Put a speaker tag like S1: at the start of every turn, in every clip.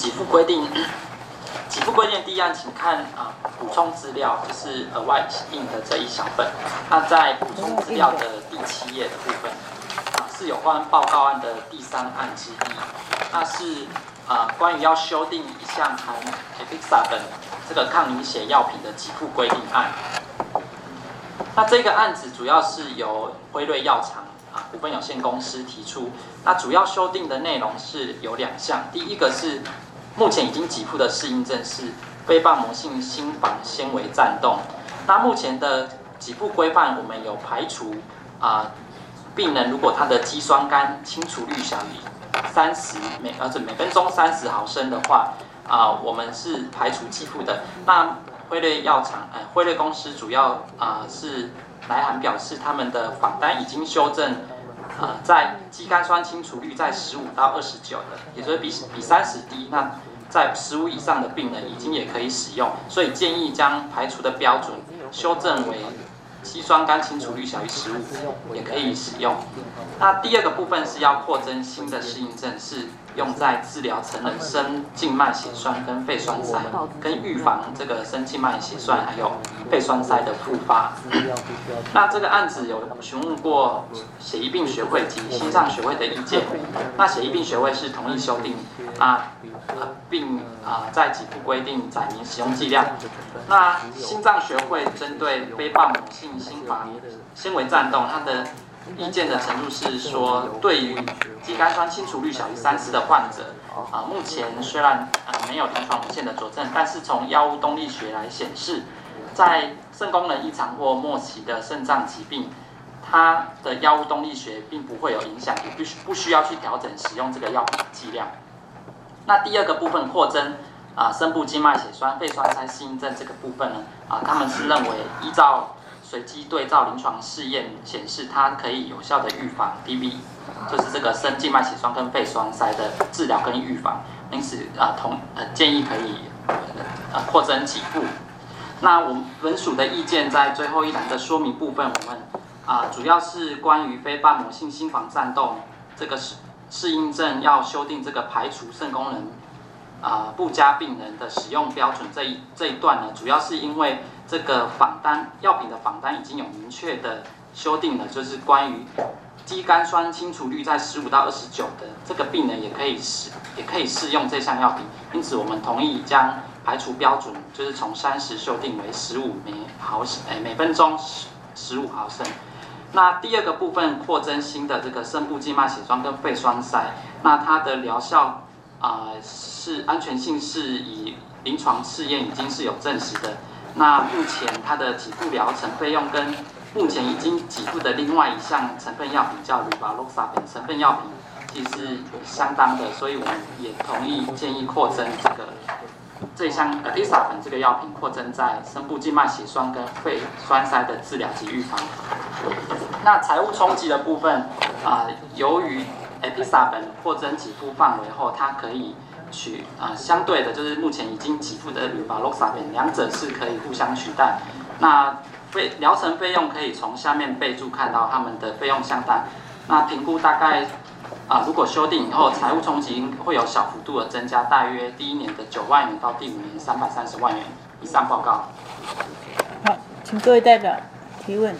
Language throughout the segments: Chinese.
S1: 给付规定，给付规定第一案，请看补充资料，就是额外印的这一小份。那在补充资料的第7页的部分，是有关报告案的第3案之一。那是关于要修订一项含 Epixaban 这个抗凝血药品的给付规定案。那这个案子主要是由辉瑞药厂股份有限公司提出。那主要修订的内容是有2项，第一个是目前已经给付的适应症是非瓣膜性心房纤维颤动。那目前的给付规范，我们有排除病人如果他的肌酸酐清除率小于每分钟30毫升的话，我们是排除给付的。那辉瑞药厂，辉瑞公司主要是来函表示，他们的访单已经修正，在肌酐酸清除率在15到29的，也就是比30低。那在15以上的病人已经也可以使用，所以建议将排除的标准修正为肌酸酐清除率小于15，也可以使用。那第二个部分是要扩增新的适应症，是用在治疗成人深静脉血栓跟肺栓塞，跟预防这个深静脉血栓还有肺栓塞的复发。那这个案子有询问过血液病学会及心脏学会的意见。那血液病学会是同意修订并在给付规定载明使用剂量。那心脏学会针对非瓣膜性心房纤维颤动，它的意见的程度是说，对于肌酐酸清除率小于30的患者，目前虽然没有临床文献的佐证，但是从药物动力学来显示，在肾功能异常或末期的肾脏疾病，它的药物动力学并不会有影响，也不需要去调整使用这个药品的剂量。那第二个部分扩增深部静脉血栓、肺栓塞适应症这个部分呢，他们是认为依照随机对照临床试验显示，它可以有效的预防 DV， 就是这个深静脉血栓跟肺栓塞的治疗跟预防，因此建议可以扩增给付。那我们本署的意见在最后一栏的说明部分，我们主要是关于非瓣膜性心房颤动这个适应症要修订这个排除肾功能不佳病人的使用标准这一段呢，主要是因为这个药品的访单已经有明确的修订了，就是关于肌酐酸清除率在15到29的这个病人也可以适用这项药品，因此我们同意将排除标准就是从30修订为15每分钟15毫升。那第二个部分扩增新的这个深部静脉血栓跟肺栓塞，那它的疗效是安全性是以临床试验已经是有证实的。那目前它的给付疗程费用跟目前已经给付的另外一项成分药品叫 Rivaroxaban 成分药品其实是相当的，所以我们也同意建议扩增这项 Epixaban 这个药品扩增在深部静脉血栓跟肺栓塞的治疗及预防。那财务冲击的部分由于 Epixaban 扩增给付范围后，它可以相对的就是目前已经给付的 Rivaroxaban 两者是可以互相取代。那疗程费用可以从下面备注看到他们的费用相当。那评估大概如果修订以后，财务冲击会有小幅度的增加，大约第1年的9万元到第5年330万元。以上报告。
S2: 好，请各位代表提问。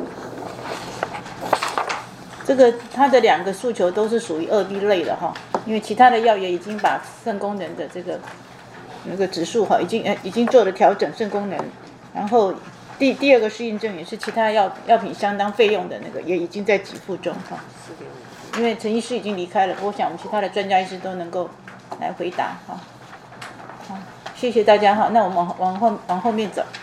S2: 这个它的2个诉求都是属于2B 类的哈，因为其他的药也已经把肾功能的这个那个指数哈，已经做了调整肾功能，然后第2个适应症也是其他药品相当费用的那个也已经在给付中哈。因为陈医师已经离开了，我想我们其他的专家医师都能够来回答哈。好，谢谢大家哈，那我们往后面走。